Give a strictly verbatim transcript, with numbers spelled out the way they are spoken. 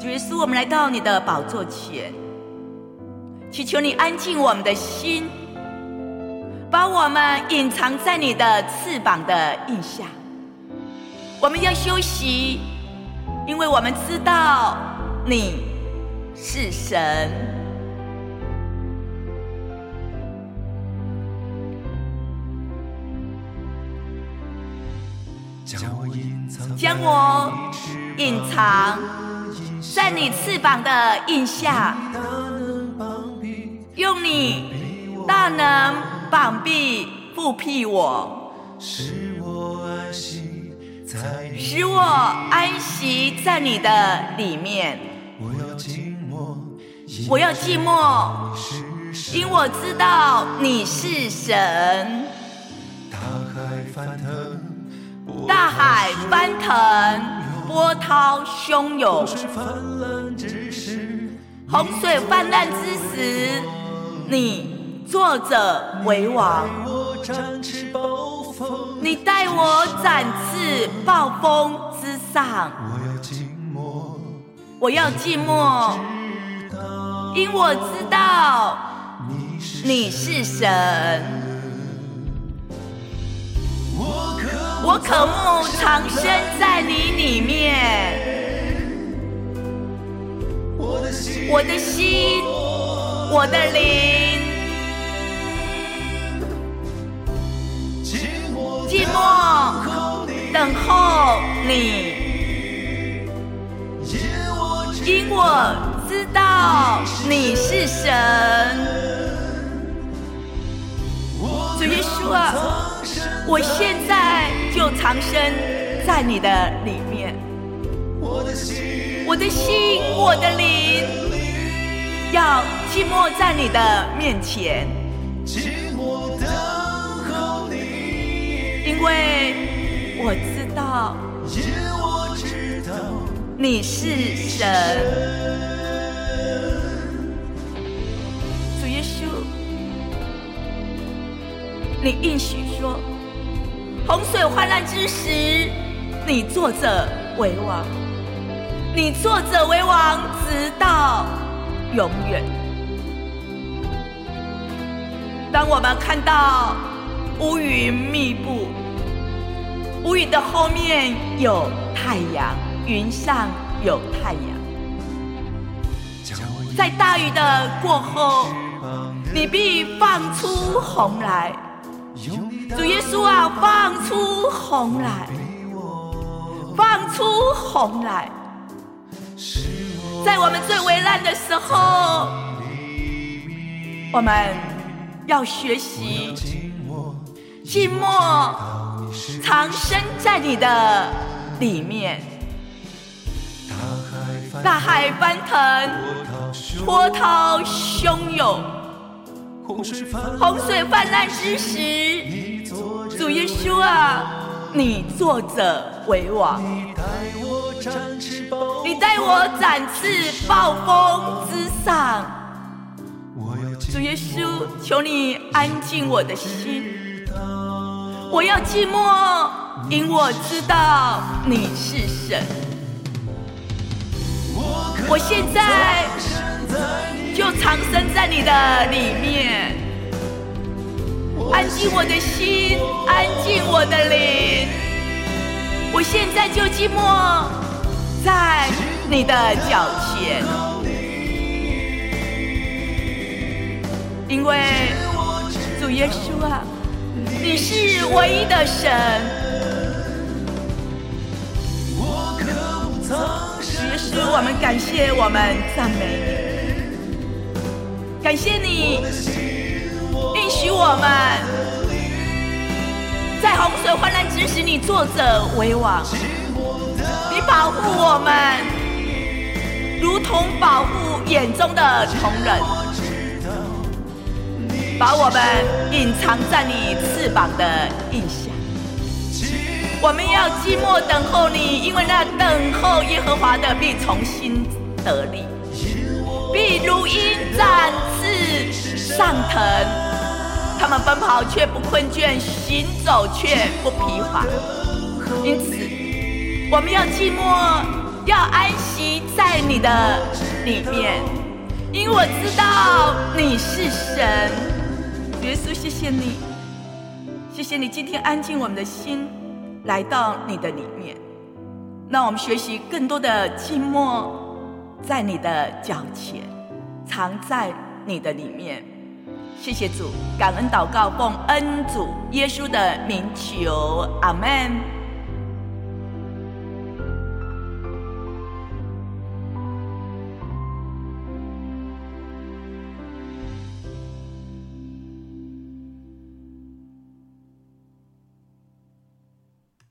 主耶稣，我们来到你的宝座前，祈求你安静我们的心，把我们隐藏在你的翅膀的印下。我们要休息，因为我们知道你是神。将我隐藏在你翅膀的印下，用你大能膀臂覆庇我，使我安息在你的里面。我要寂寞，因我知道你是神。大海翻腾，波涛汹涌，洪水泛滥之时，你坐着为王。你带我展翅暴风之上。我要寂寞，因我知道你是神。我渴慕藏身在你里面，我的心，我的灵，寂寞等候你，因我知道你是神。主耶稣啊，我现在就藏身在你的里面，我的心，我的灵，要寂寞在你的面前，因为我知道你是神。主耶稣，你应许说，洪水泛滥之时，你坐着为王，你坐着为王，直到永远。当我们看到乌云密布，乌云的后面有太阳，云上有太阳，在大雨的过后，你必放出虹来。主耶稣啊，放出虹来，放出虹来。在我们最危难的时候，我们要学习寂寞，藏身在你的里面。大海翻腾，波涛汹涌，洪水泛滥之时，主耶稣啊，你坐着为王，你带我展翅暴风之上。主耶稣，求你安静我的心，我要寂寞，因我知道你是神。我现在就藏身在你的里面，安静我的心，安静我的灵。我现在就寂寞在你的脚前，因为主耶稣啊，你是唯一的神。主耶稣，我们感谢，我们赞美你，感谢你应许我们在洪水泛滥之时，你坐着为王，你保护我们，如同保护眼中的瞳人，把我们隐藏在你翅膀的印下。我们要寂寞等候你，因为那等候耶和华的必重新得力，必如鹰展翅上腾。他们奔跑却不困倦，行走却不疲乏。因此，我们要寂寞， 要安息在你的里面，因为我知道你是神。耶稣，谢谢你，谢谢你今天安静我们的心，来到你的里面，让我们学习更多的静默，在你的脚前，藏在你的里面。谢谢主，感恩祷告，奉恩主耶稣的名求，阿们。